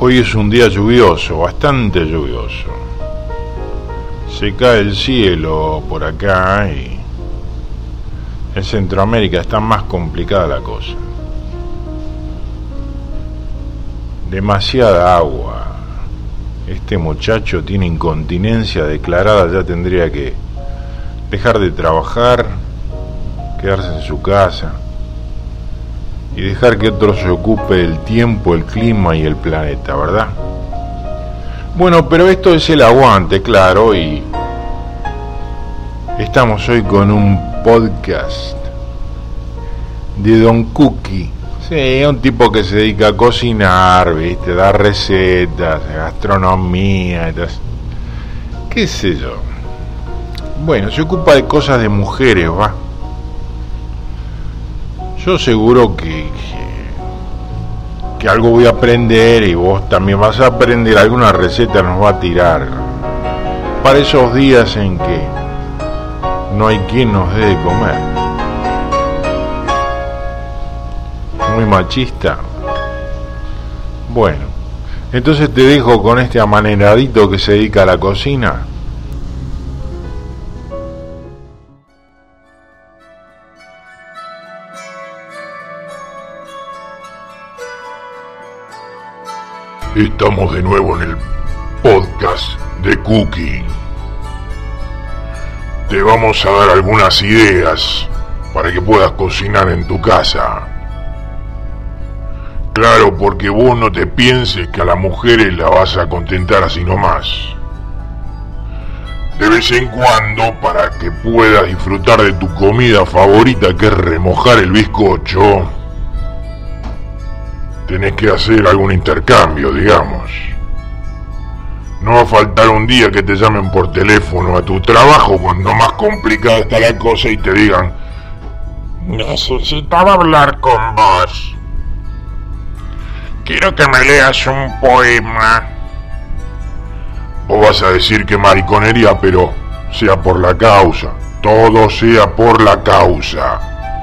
Hoy es un día lluvioso, bastante lluvioso. Se cae el cielo por acá y en Centroamérica está más complicada la cosa. Demasiada agua. Este muchacho tiene incontinencia declarada, ya tendría que dejar de trabajar, quedarse en su casa y dejar que otro se ocupe del tiempo, el clima y el planeta, ¿verdad? Bueno, pero esto es el aguante, claro, y estamos hoy con un podcast de Don Cookie. Sí, un tipo que se dedica a cocinar, ¿viste? Da recetas, gastronomía, entonces, qué sé yo. Bueno, se ocupa de cosas de mujeres, va. Yo seguro que algo voy a aprender y vos también vas a aprender, alguna receta nos va a tirar para esos días en que no hay quien nos dé de comer. Muy machista. Bueno, entonces te dejo con este amaneradito que se dedica a la cocina. Estamos de nuevo en el podcast de Cooking. Te vamos a dar algunas ideas para que puedas cocinar en tu casa. Claro, porque vos no te pienses que a las mujeres la vas a contentar así nomás. De vez en cuando, para que puedas disfrutar de tu comida favorita, que es remojar el bizcocho, tenés que hacer algún intercambio, digamos. No va a faltar un día que te llamen por teléfono a tu trabajo cuando más complicada está la cosa y te digan: necesitaba hablar con vos. Quiero que me leas un poema. Vos vas a decir que mariconería, pero sea por la causa. Todo sea por la causa.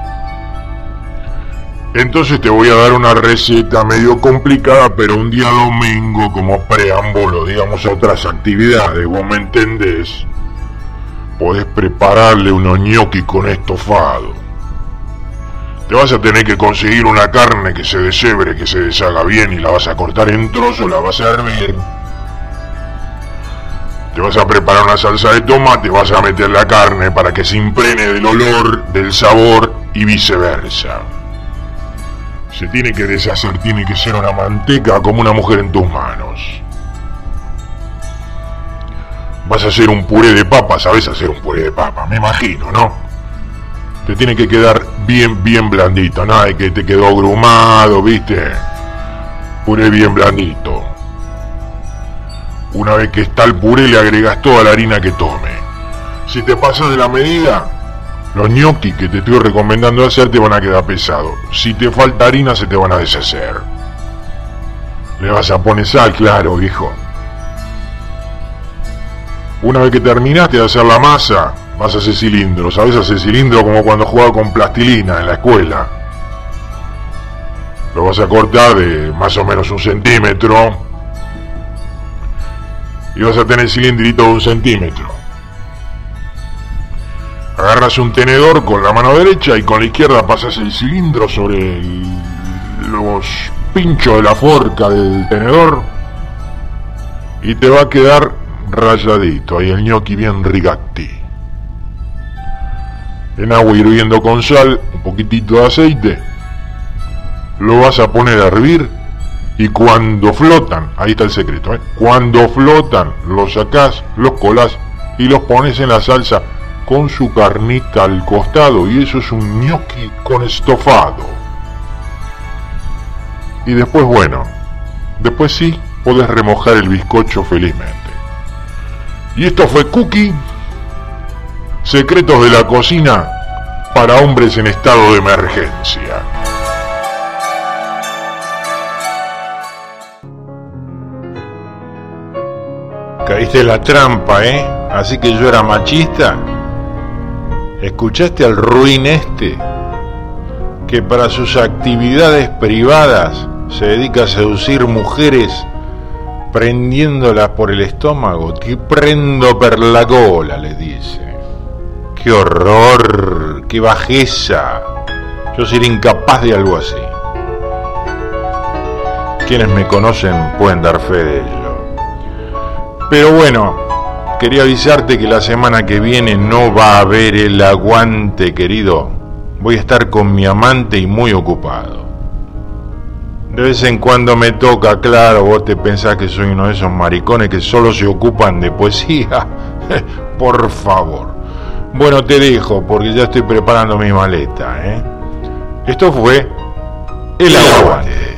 Entonces te voy a dar una receta medio complicada, pero un día domingo como preámbulo, digamos, a otras actividades, vos me entendés. Podés prepararle unos ñoquis con estofado. Te vas a tener que conseguir una carne que se deshebre, que se deshaga bien, y la vas a cortar en trozos, la vas a hervir. Te vas a preparar una salsa de tomate, vas a meter la carne para que se impregne del olor, del sabor y viceversa. Se tiene que deshacer, tiene que ser una manteca como una mujer en tus manos. Vas a hacer un puré de papa, ¿sabes hacer un puré de papa? Me imagino, ¿no? Te tiene que quedar bien blandito, nada de que te quedó grumado, ¿viste? Puré bien blandito. Una vez que está el puré, le agregas toda la harina que tome. Si te pasas de la medida, los ñoquis que te estoy recomendando hacer te van a quedar pesados. Si te falta harina, se te van a deshacer. Le vas a poner sal, claro, hijo. Una vez que terminaste de hacer la masa, vas a hacer cilindro. ¿Sabes hacer cilindro? Como cuando jugaba con plastilina en la escuela. Lo vas a cortar de más o menos 1 centímetro. Y vas a tener cilindrito de 1 centímetro. Agarras un tenedor con la mano derecha y con la izquierda pasas el cilindro sobre los pinchos de la forca del tenedor y te va a quedar rayadito, ahí el ñoqui bien rigatti. En agua hirviendo con sal, un poquitito de aceite, lo vas a poner a hervir y cuando flotan, ahí está el secreto, cuando flotan los sacás, los colás y los pones en la salsa con su carnita al costado, y eso es un ñoqui con estofado. Y después, bueno, después sí podés remojar el bizcocho felizmente. Y esto fue Cookie, secretos de la cocina para hombres en estado de emergencia. Caíste en la trampa, ¿eh? Así que yo era machista. ¿Escuchaste al ruin este? Que para sus actividades privadas se dedica a seducir mujeres prendiéndolas por el estómago, te prendo per la cola, les dice. ¡Qué horror! ¡Qué bajeza! Yo sería incapaz de algo así. Quienes me conocen pueden dar fe de ello. Pero bueno, quería avisarte que la semana que viene no va a haber el aguante, querido. Voy a estar con mi amante y muy ocupado. De vez en cuando me toca, claro, vos te pensás que soy uno de esos maricones que solo se ocupan de poesía. Por favor. Bueno, te dejo porque ya estoy preparando mi maleta, ¿eh? Esto fue El Aguante.